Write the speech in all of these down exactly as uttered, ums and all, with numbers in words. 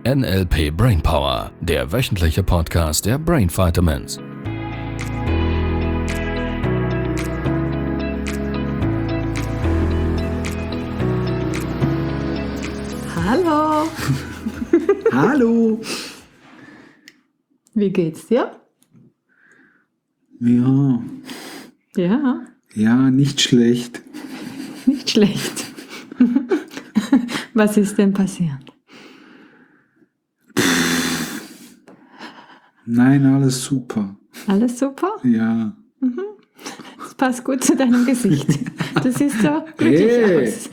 N L P Brainpower, der wöchentliche Podcast der Brain Vitamins. Hallo. Hallo. Wie geht's dir? Ja. Ja. Ja, nicht schlecht. Nicht schlecht. Was ist denn passiert? Nein, alles super. Alles super? Ja. Das passt gut zu deinem Gesicht. Du siehst so glücklich Hey. aus.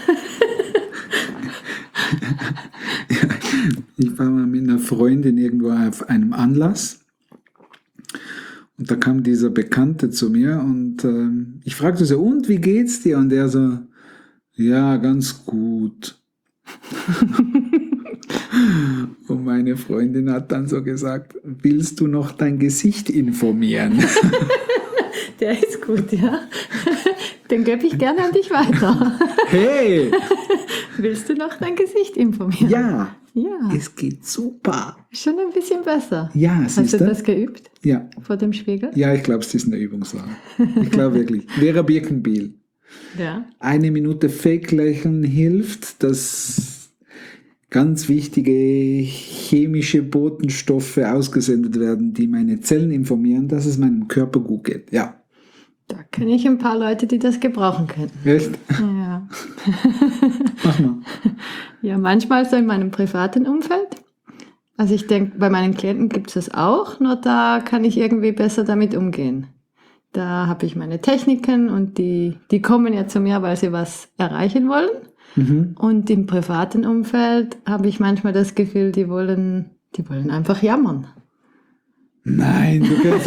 Ich war mal mit einer Freundin irgendwo auf einem Anlass und da kam dieser Bekannte zu mir und ähm, ich fragte so, und wie geht's dir? Und er so, ja, ganz gut. Und meine Freundin hat dann so gesagt, willst du noch dein Gesicht informieren? Der ist gut, ja. Den gebe ich gerne an dich weiter. Hey! Willst du noch dein Gesicht informieren? Ja! Ja. Es geht super. Schon ein bisschen besser. Ja, Hast du siehst du? das geübt? Ja. Vor dem Spiegel? Ja, ich glaube, es ist eine Übungssache. Ich glaube wirklich. Vera Birkenbiel. Ja. Eine Minute Fake-Lächeln hilft, dass ganz wichtige chemische Botenstoffe ausgesendet werden, die meine Zellen informieren, dass es meinem Körper gut geht. Ja. Da kenne ich ein paar Leute, die das gebrauchen können. Echt? Ja. Mach mal. Ja, manchmal so in meinem privaten Umfeld. Also ich denke, bei meinen Klienten gibt es das auch, nur da kann ich irgendwie besser damit umgehen. Da habe ich meine Techniken und die, die kommen ja zu mir, weil sie was erreichen wollen. Mhm. Und im privaten Umfeld habe ich manchmal das Gefühl, die wollen, die wollen einfach jammern. Nein, du kennst...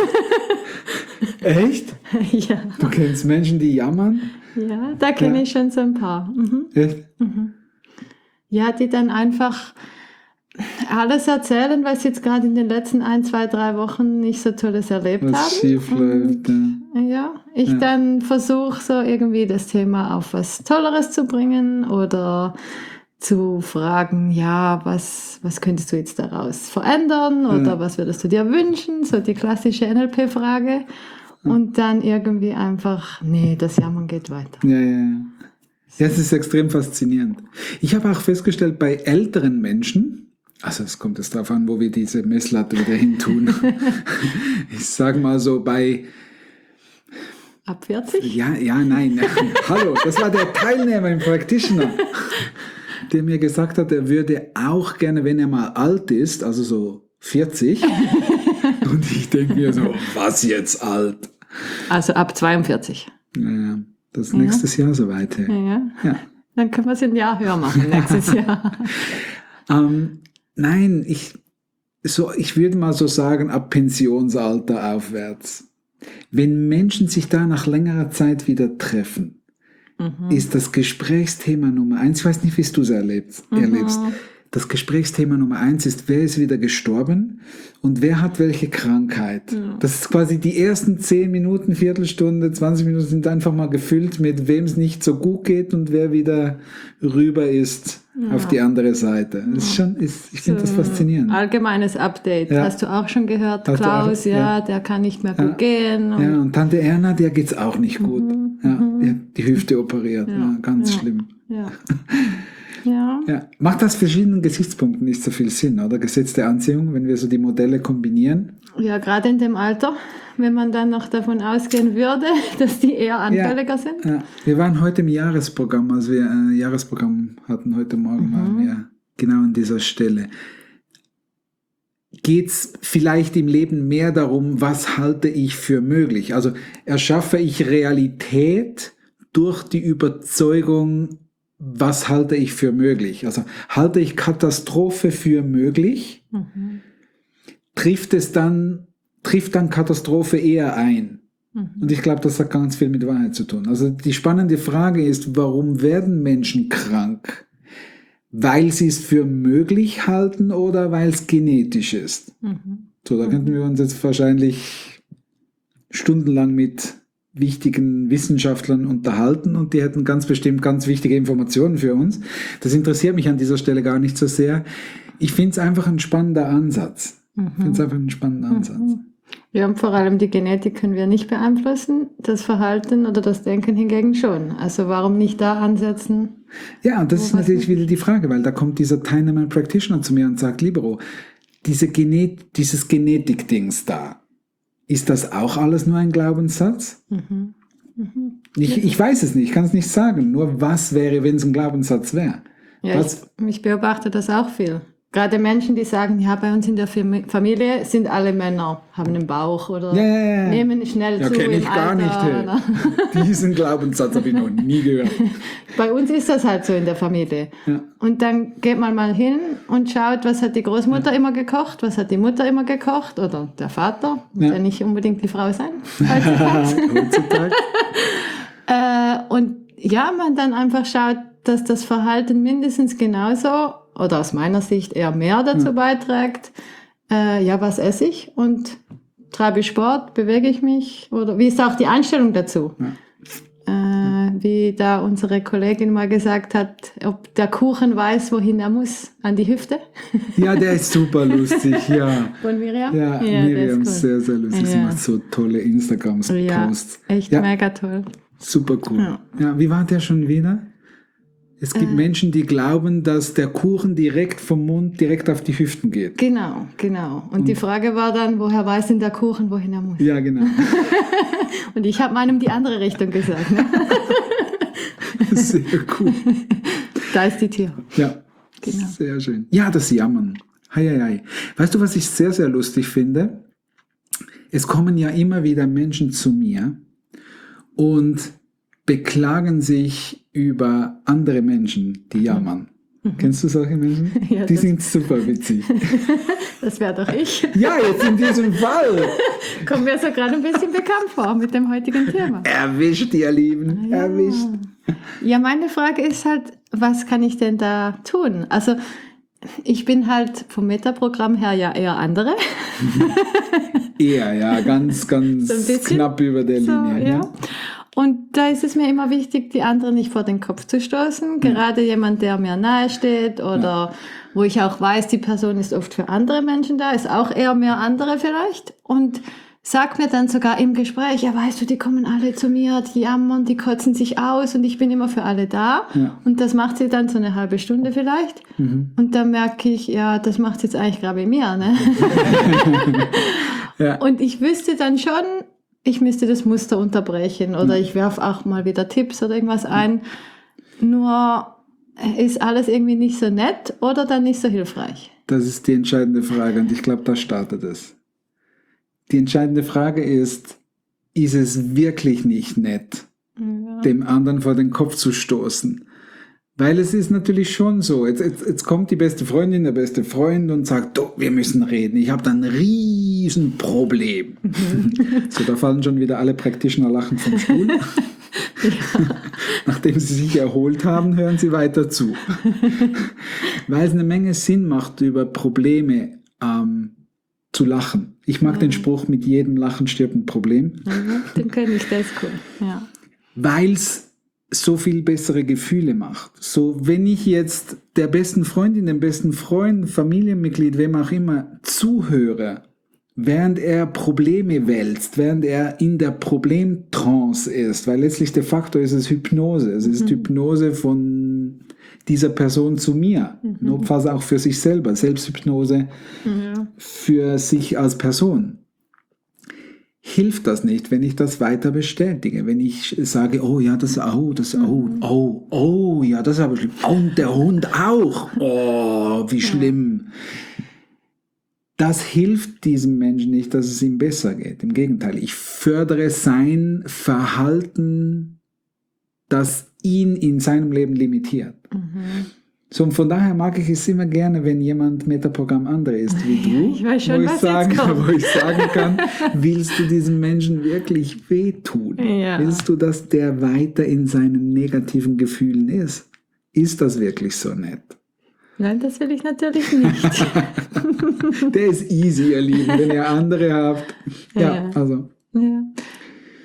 Echt? Ja, Du kennst Menschen, die jammern? ja, da kenne Ja. ich schon so ein paar. Mhm. Echt? Ja, die dann einfach alles erzählen, was sie jetzt gerade in den letzten ein, zwei, drei Wochen nicht so Tolles erlebt Was haben. schief läuft. Ja. Ja, ich Ja. dann versuche so irgendwie das Thema auf was Tolleres zu bringen oder zu fragen, ja, was, was könntest du jetzt daraus verändern oder Ja. was würdest du dir wünschen? So die klassische N L P-Frage. Und dann irgendwie einfach, nee, das Jammern geht weiter. Ja, ja, ja. Ja, es ist extrem faszinierend. Ich habe auch festgestellt, bei älteren Menschen, also es kommt jetzt darauf an, wo wir diese Messlatte wieder hin tun. Ich sage mal so bei, Ab vierzig? ja, ja, nein, hallo, das war der Teilnehmer im Practitioner, der mir gesagt hat, er würde auch gerne, wenn er mal alt ist, also so vierzig, und ich denke mir so, was jetzt alt? Also ab zweiundvierzig. Naja, das ist nächstes Jahr soweit. Ja, ja. Ja. Dann können wir es ein Jahr höher machen nächstes Jahr. Ähm, nein, ich, so, ich würde mal so sagen, ab Pensionsalter aufwärts. Wenn Menschen sich da nach längerer Zeit wieder treffen, ist das Gesprächsthema Nummer eins, ich weiß nicht, wie du es erlebst, erlebst, das Gesprächsthema Nummer eins ist, wer ist wieder gestorben und wer hat welche Krankheit. Ja. Das ist quasi die ersten zehn Minuten, Viertelstunde, zwanzig Minuten sind einfach mal gefüllt mit wem es nicht so gut geht und wer wieder rüber ist ja. auf die andere Seite. Das ist schon, ist, ich finde so, das faszinierend. Allgemeines Update. Ja. Hast du auch schon gehört? Hast Klaus, auch, ja, ja, der kann nicht mehr gut ja. gehen. Und ja, und Tante Erna, der geht es auch nicht gut. Mhm. Ja, die hat die Hüfte operiert. Ja. Ja, ganz ja. schlimm. Ja. Ja. Ja. Macht aus verschiedenen Gesichtspunkten nicht so viel Sinn, oder? Gesetz der Anziehung, wenn wir so die Modelle kombinieren. Ja, gerade in dem Alter, wenn man dann noch davon ausgehen würde, dass die eher anfälliger ja. sind. Ja. Wir waren heute im Jahresprogramm, als wir ein Jahresprogramm hatten, heute Morgen mhm. waren wir genau an dieser Stelle. Geht es vielleicht im Leben mehr darum, was halte ich für möglich? Also erschaffe ich Realität durch die Überzeugung, was halte ich für möglich? Also halte ich Katastrophe für möglich? Mhm. Trifft es dann, trifft dann Katastrophe eher ein? Mhm. Und ich glaube, das hat ganz viel mit Wahrheit zu tun. Also die spannende Frage ist, warum werden Menschen krank? Weil sie es für möglich halten oder weil es genetisch ist? Mhm. So, da könnten wir uns jetzt wahrscheinlich stundenlang mit wichtigen Wissenschaftlern unterhalten und die hätten ganz bestimmt ganz wichtige Informationen für uns. Das interessiert mich an dieser Stelle gar nicht so sehr. Ich finde es einfach ein spannender Ansatz. Mhm. Ich finde es einfach ein spannender Ansatz. Mhm. Ja, und vor allem die Genetik können wir nicht beeinflussen, das Verhalten oder das Denken hingegen schon. Also warum nicht da ansetzen? Ja, und das Wo ist was natürlich nicht? wieder die Frage, weil da kommt dieser Teilnehmer Practitioner zu mir und sagt, Libero, diese Genet dieses Genetik-Dings da, ist das auch alles nur ein Glaubenssatz? Mhm. Mhm. Ich, ich weiß es nicht, ich kann es nicht sagen. Nur was wäre, wenn es ein Glaubenssatz wäre? Ja, Was? ich, ich beobachte das auch viel. Gerade Menschen, die sagen, ja, bei uns in der Fam- Familie sind alle Männer, haben einen Bauch oder Ja, ja, ja. nehmen schnell Ja, zu kenne im ich gar Alter. nicht. Oder? Hey. Diesen Glaubenssatz habe ich noch nie gehört. Bei uns ist das halt so in der Familie. Ja. Und dann geht man mal hin und schaut, was hat die Großmutter immer gekocht, was hat die Mutter immer gekocht oder der Vater, muss Ja. ja nicht unbedingt die Frau sein. heutzutage. Heutzutage. äh, und ja, man dann einfach schaut, dass das Verhalten mindestens genauso oder aus meiner Sicht eher mehr dazu Ja. beiträgt. Äh, ja, was esse ich und treibe ich Sport, bewege ich mich oder wie ist auch die Einstellung dazu? Ja. Äh, wie da unsere Kollegin mal gesagt hat, ob der Kuchen weiß, wohin er muss, an die Hüfte. Ja, der ist super lustig, ja. Von Miriam? Ja, der Miriam ist ist cool. sehr, sehr lustig. Sie Ja. macht so tolle Instagrams-Posts. Ja, echt Ja. mega toll. Super cool. Ja. Ja, wie war der schon wieder? Es gibt Äh. Menschen, die glauben, dass der Kuchen direkt vom Mund direkt auf die Hüften geht. Genau, genau. Und die Frage war dann, woher weiß denn der Kuchen, wohin er muss? Ja, genau. Und ich habe meinem die andere Richtung gesagt. Ne? Sehr cool. Da ist die Tür. Ja, Genau. sehr schön. Ja, das Jammern. Hei, hei, hei. Weißt du, was ich sehr, sehr lustig finde? Es kommen ja immer wieder Menschen zu mir und beklagen sich über andere Menschen, die jammern. Kennst du solche Menschen? Ja, die das- sind super witzig. Das wäre doch ich. Ja, jetzt in diesem Fall. Kommt mir so gerade ein bisschen bekannt vor mit dem heutigen Thema. Erwischt, ihr Lieben. Ja. Erwischt. Ja, meine Frage ist halt, was kann ich denn da tun? Also ich bin halt vom Metaprogramm her ja eher andere. Eher, ja, ganz, ganz So ein bisschen. knapp über der So, Linie. ja. Und da ist es mir immer wichtig, die anderen nicht vor den Kopf zu stoßen. Gerade jemand, der mir nahe steht oder wo ich auch weiß, die Person ist oft für andere Menschen da, ist auch eher mehr andere vielleicht. Und sagt mir dann sogar im Gespräch, ja weißt du, die kommen alle zu mir, die jammern, die kotzen sich aus und ich bin immer für alle da. Ja. Und das macht sie dann so eine halbe Stunde vielleicht. Mhm. Und dann merke ich, ja, das macht jetzt eigentlich gerade bei mir. Ne? Ja. Und ich wüsste dann schon, ich müsste das Muster unterbrechen oder ich werfe auch mal wieder Tipps oder irgendwas ein. Nur ist alles irgendwie nicht so nett oder dann nicht so hilfreich. Das ist die entscheidende Frage und ich glaube, da startet es. Die entscheidende Frage ist, ist es wirklich nicht nett, Ja. dem anderen vor den Kopf zu stoßen? Weil es ist natürlich schon so, jetzt, jetzt, jetzt kommt die beste Freundin, der beste Freund und sagt, du, wir müssen reden, ich habe da ein Riesenproblem. So, da fallen schon wieder alle Practitioner lachend vom Stuhl. Nachdem sie sich erholt haben, hören sie weiter zu. Weil es eine Menge Sinn macht, über Probleme ähm, zu lachen. Ich mag den Spruch, mit jedem Lachen stirbt ein Problem. Mhm, den kenne ich, der ist cool. Ja. Weil es so viel bessere Gefühle macht. So, wenn ich jetzt der besten Freundin, dem besten Freund, Familienmitglied, wem auch immer, zuhöre, während er Probleme wälzt, während er in der Problemtrance ist, weil letztlich de facto ist es Hypnose. Es ist Hypnose von dieser Person zu mir. Mhm. Notfalls auch für sich selber. Selbsthypnose Ja. für sich als Person. Hilft das nicht, wenn ich das weiter bestätige, wenn ich sage, oh ja, das, oh, das, oh, oh, oh, ja, das ist aber schlimm. Oh, und der Hund auch. Oh, wie schlimm. Das hilft diesem Menschen nicht, dass es ihm besser geht. Im Gegenteil, ich fördere sein Verhalten, das ihn in seinem Leben limitiert. Mhm. So, und von daher mag ich es immer gerne, wenn jemand Metaprogramm andere ist wie du, Ich weiß schon, wo, ich was sagen, jetzt kommt. wo ich sagen kann, willst du diesem Menschen wirklich wehtun? Ja. Willst du, dass der weiter in seinen negativen Gefühlen ist? Ist das wirklich so nett? Nein, das will ich natürlich nicht. Der ist easy, ihr Lieben, wenn ihr andere habt. Ja, Ja. also. Ja.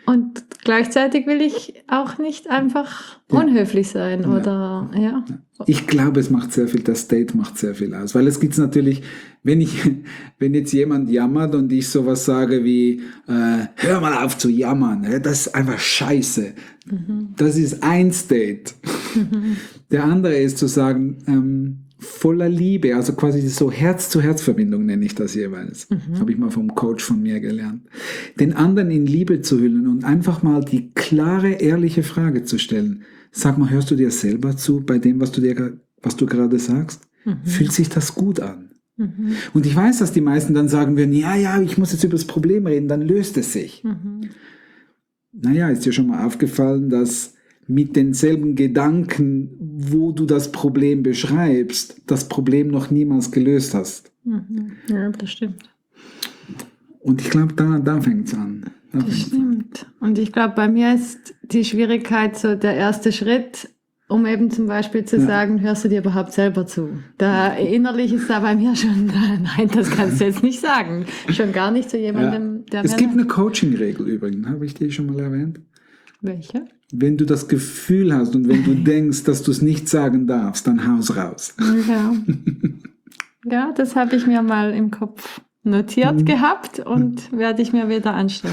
Und gleichzeitig will ich auch nicht einfach Ja. unhöflich sein Ja. oder, ja. Ich glaube, es macht sehr viel, das State macht sehr viel aus. Weil es gibt natürlich, wenn ich, wenn jetzt jemand jammert und ich sowas sage wie, äh, hör mal auf zu jammern, ja, das ist einfach scheiße. Mhm. Das ist ein State. Mhm. Der andere ist zu sagen, ähm, voller Liebe, also quasi so Herz-zu-Herz-Verbindung nenne ich das jeweils. Mhm. Habe ich mal vom Coach von mir gelernt. Den anderen in Liebe zu hüllen und einfach mal die klare, ehrliche Frage zu stellen. Sag mal, hörst du dir selber zu bei dem, was du dir, was du gerade sagst? Mhm. Fühlt sich das gut an? Mhm. Und ich weiß, dass die meisten dann sagen würden, ja, ja, ich muss jetzt über das Problem reden, dann löst es sich. Mhm. Naja, ist dir schon mal aufgefallen, dass mit denselben Gedanken, wo du das Problem beschreibst, das Problem noch niemals gelöst hast. Mhm. Ja, das stimmt. Und ich glaube, da, da fängt es an. Da das stimmt. An. Und ich glaube, bei mir ist die Schwierigkeit so der erste Schritt, um eben zum Beispiel zu ja. sagen, hörst du dir überhaupt selber zu? Da innerlich ist da bei mir schon, nein, das kannst du jetzt nicht sagen. Schon gar nicht zu jemandem, ja. der Es mir gibt eine Coaching-Regel übrigens, habe ich die schon mal erwähnt? Welche? Wenn du das Gefühl hast und wenn du denkst, dass du es nicht sagen darfst, dann haus raus. Ja, ja, das habe ich mir mal im Kopf notiert mhm. gehabt und mhm. werde ich mir wieder anstellen.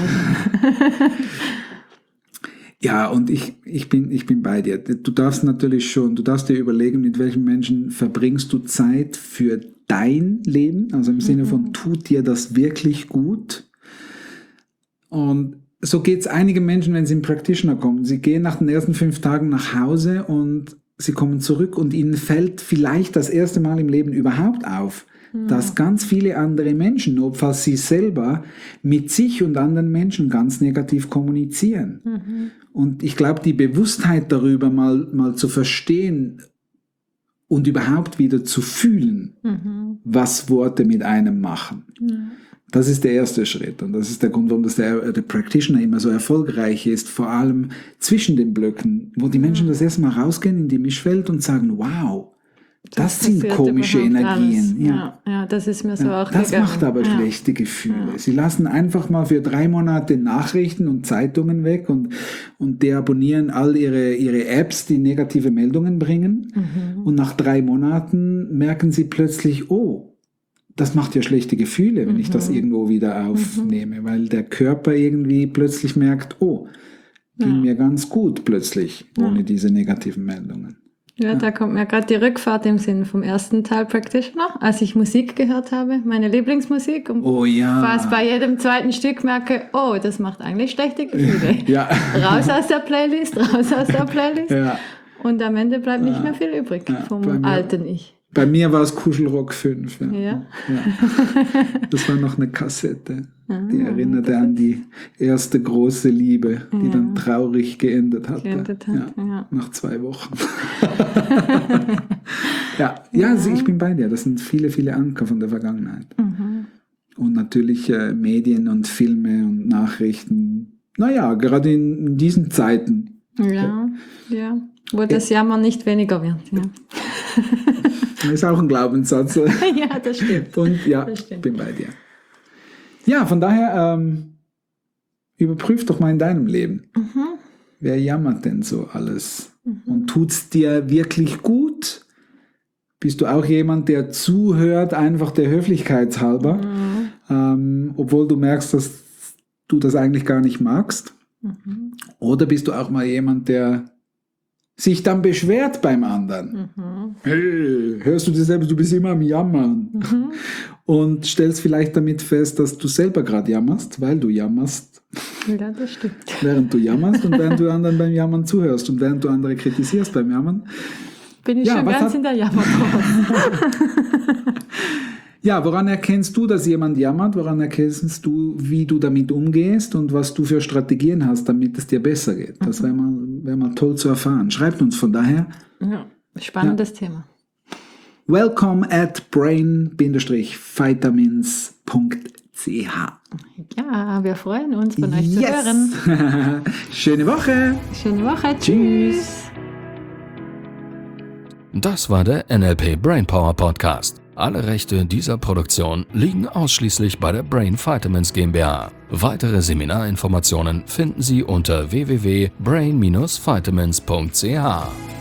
Ja, und ich, ich, bin, ich bin bei dir. Du darfst natürlich schon, du darfst dir überlegen, mit welchen Menschen verbringst du Zeit für dein Leben, also im Sinne von, tut dir das wirklich gut? Und so geht es einigen Menschen, wenn sie in Practitioner kommen. Sie gehen nach den ersten fünf Tagen nach Hause und sie kommen zurück und ihnen fällt vielleicht das erste Mal im Leben überhaupt auf, ja. dass ganz viele andere Menschen, notfalls sie selber, mit sich und anderen Menschen ganz negativ kommunizieren. Mhm. Und ich glaube, die Bewusstheit darüber mal, mal zu verstehen und überhaupt wieder zu fühlen, mhm. was Worte mit einem machen. Ja. Das ist der erste Schritt und das ist der Grund, warum das der, der Practitioner immer so erfolgreich ist, vor allem zwischen den Blöcken, wo die Menschen das erste Mal rausgehen in die Mischwelt und sagen, wow, das, das sind komische Energien. Ja. Ja, ja, das ist mir so ja, auch Das gegangen. macht aber ja. schlechte Gefühle. Ja. Sie lassen einfach mal für drei Monate Nachrichten und Zeitungen weg und, und deabonnieren all ihre, ihre Apps, die negative Meldungen bringen. Mhm. Und nach drei Monaten merken sie plötzlich, oh, das macht ja schlechte Gefühle, wenn mhm. ich das irgendwo wieder aufnehme, mhm. weil der Körper irgendwie plötzlich merkt, oh, ging ja. mir ganz gut plötzlich, ohne ja. diese negativen Meldungen. Ja, ja, da kommt mir gerade die Rückfahrt im Sinn vom ersten Teil Practitioner, als ich Musik gehört habe, meine Lieblingsmusik, und oh, ja. fast bei jedem zweiten Stück merke, oh, das macht eigentlich schlechte Gefühle. Ja. Raus aus der Playlist, raus aus der Playlist. Ja. Und am Ende bleibt nicht mehr viel übrig ja, vom alten Ich. Bei mir war es Kuschelrock fünf. Ja. Ja. Ja. Das war noch eine Kassette, die ah, erinnerte an die erste große Liebe, die ja. dann traurig geendet hatte. Geendet hat, ja. Ja. Nach zwei Wochen. ja, ja, ja. Also ich bin bei dir. Das sind viele, viele Anker von der Vergangenheit. Mhm. Und natürlich äh, Medien und Filme und Nachrichten. Naja, gerade in, in diesen Zeiten. Ja, ja. Wo das Jammern nicht weniger wird. Ja. Das ist auch ein Glaubenssatz. Ja, das stimmt. Und ja, das stimmt. bin bei dir. Ja, von daher ähm, überprüf doch mal in deinem Leben. Mhm. Wer jammert denn so alles? Mhm. Und tut es dir wirklich gut? Bist du auch jemand, der zuhört, einfach der Höflichkeit halber, mhm. ähm, obwohl du merkst, dass du das eigentlich gar nicht magst? Mhm. Oder bist du auch mal jemand, der sich dann beschwert beim anderen? Mhm. Hey, hörst du dir selber, du bist immer am Jammern. Mhm. Und stellst vielleicht damit fest, dass du selber gerade jammerst, weil du jammerst. Ja, das stimmt. Während du jammerst und während du anderen beim Jammern zuhörst und während du andere kritisierst beim Jammern. Bin ich ja, schon ganz hat... in der Jammerpause. Ja, woran erkennst du, dass jemand jammert? Woran erkennst du, wie du damit umgehst und was du für Strategien hast, damit es dir besser geht? Das wäre mal, wär mal toll zu erfahren. Schreibt uns von daher. Ja, spannendes ja. Thema. Welcome at brain vitamins punkt c h. Ja, wir freuen uns, von euch yes. zu hören. Schöne Woche. Schöne Woche. Tschüss. Das war der N L P Brainpower Podcast. Alle Rechte dieser Produktion liegen ausschließlich bei der Brain Vitamins GmbH. Weitere Seminarinformationen finden Sie unter w w w punkt brain Bindestrich vitamins punkt c h.